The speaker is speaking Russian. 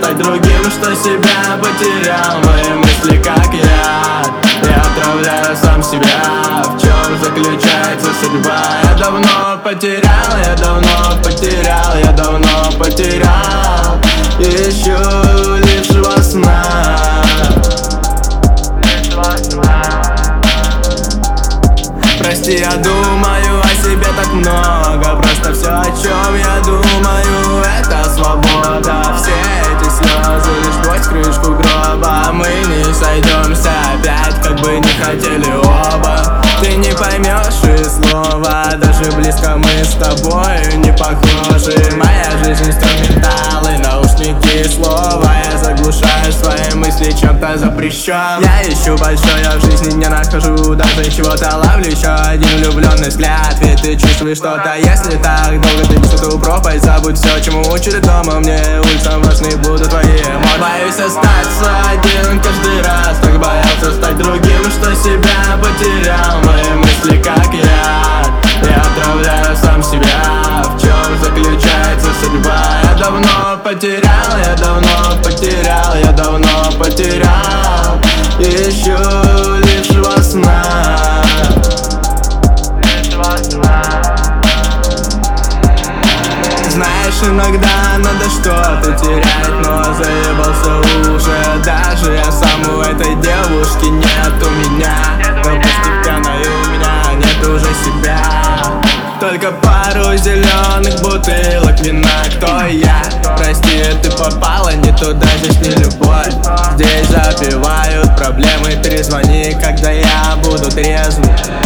стать другим, что себя потерял. Мои мысли как я отравляю сам себя. В чем заключается судьба? Я давно потерял, я давно потерял, я давно потерял. Ищу лишь во снах. Прости, я думаю о себе так много. Просто все, о чем я думаю, это свобода. Все эти слезы лишь сквозь крышку гроба. Мы не сойдемся опять, как бы не хотели оба. Ты не поймешь и слова, даже близко мы с тобой не похожи. Моя жизнь инструментал и наушники слова. Я заглушаю свои мысли чем-то запрещен. Я ищу большое, я в жизни не нахожу даже чего-то. Ловлю еще один влюбленный взгляд, ведь ты чувствуешь что-то. Если так долго ты несешь эту пропасть, забудь все, чему учили дома. Мне улицам важны будут твои эмоции. Боюсь остаться один каждый раз, так боялся стать другим, что себя потерял. Мои мысли как я отравляю сам себя. В чем заключается судьба? Я давно потерял, я давно потерял, я давно потерял. Ищу лишь во снах. Знаешь, иногда надо что-то терять, но заебался уже. Даже я сам у этой девушки нет у меня. Но постепенно и у меня нет уже себя. Только пару зеленых бутылок вина. Кто я? Прости, ты попала не туда, здесь не любовь. Здесь запивают проблемы, перезвони, когда я буду трезвым.